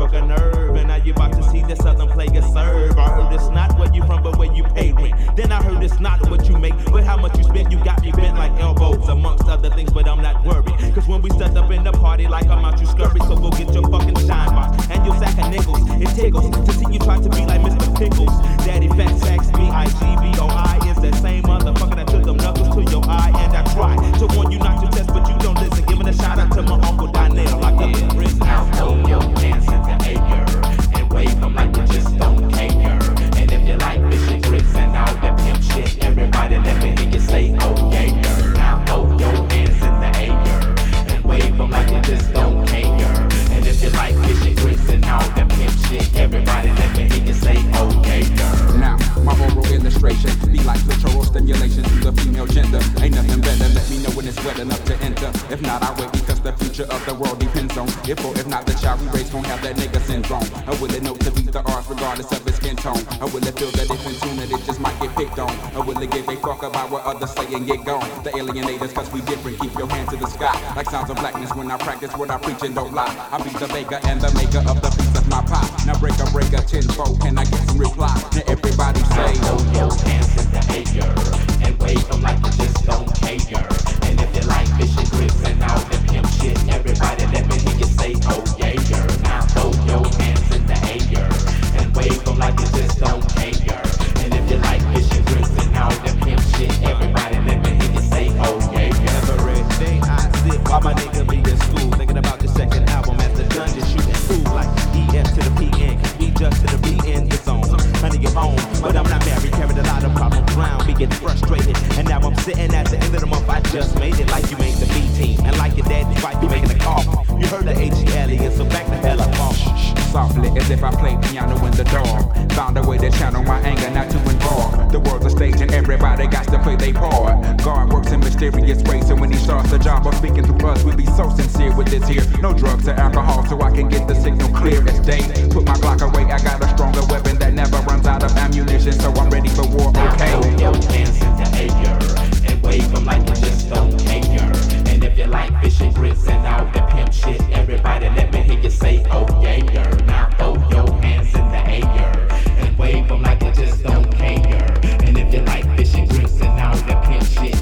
struck a nerve, and now you about to see the southern player serve. I heard it's not where you from, but where you pay rent. Then I heard it's not what you make, but how much you spend. You got me bent like elbows, amongst other things, but I'm not worried. Cause when we step up in the party, like I'm out, you scurry. So go get your fucking shine box and your sack of nickels. It tickles to see you try to be like Mr. Pickles. Daddy fat sacks me, IGBOI is that same motherfucker that took them knuckles to your eye. And I try to warn you not to test, but you don't listen. Giving a shout out to my uncle Donnell, locked up in prison. Now throw your hands in the air and wave them like you just don't care. And if you like fish and grits and all that pimp shit, everybody let me hear you say, oh yeah, girl. Now throw your hands in the air and wave them like you just don't care. And if you like fish and grits and all that pimp shit, everybody let me hear you say, oh yeah, girl. Now, my oral illustration be like clitoral stimulation to the female gender. Ain't nothing better, let me know when it's wet enough to enter. If not, I wait because the future of the world depends on if or if not the child we raise gon' have that nigga syndrome. Or will it know to beat the odds regardless of its skin tone? Or will it feel that if in tune that it just might get picked on? Or will it give a fuck about what others say and get gone? The alienators, cause we different, keep your hand to the sky. Like sounds of blackness when I practice what I preach and don't lie. I be the baker and the maker of the piece of my pie. Now break a tenfold, can I get some reply? Now everybody say, throw your hands in the air and wave them like you just don't care. And if you like fish and grits and all that pimp shit, everybody let me hear you say, oh yeah, girl. Now throw your hands in the air and wave them like you just don't care. And if you like fish and grits and all that pimp shit, everybody let me hear you say, oh yeah, girl. Every day I sit while my nigga be in school, thinking about the second album as the dungeon shooting cool like EF to the PN, cause we just to the B in the zone. Honey, you're home, but I'm not married, carried a lot of problems around, be getting frustrated. And now I'm sitting at the end of the month, I just made it like you made the B team. And like your daddy's wife, you making a call. You heard the H.E. Elliott, so back the hell up off. softly as if I played piano in the dark. Found a way to channel my anger, not to involve. The world's a stage and everybody got to play their part. God works in mysterious ways, so when he starts the job of speaking through us, we be so sincere with this here. No drugs or alcohol, so I can get the signal clear as day. Put my Glock away, I got a stronger weapon that never runs out of ammunition, so I'm ready for war, okay? Throw your hands in the air and wave them like you just don't care. And if you like fish and grits and all the pimp shit, everybody let me hear you say, oh yeah, girl. Now throw your hands in the air and wave them like you just don't care. And if you like fish and grits and all the pimp shit,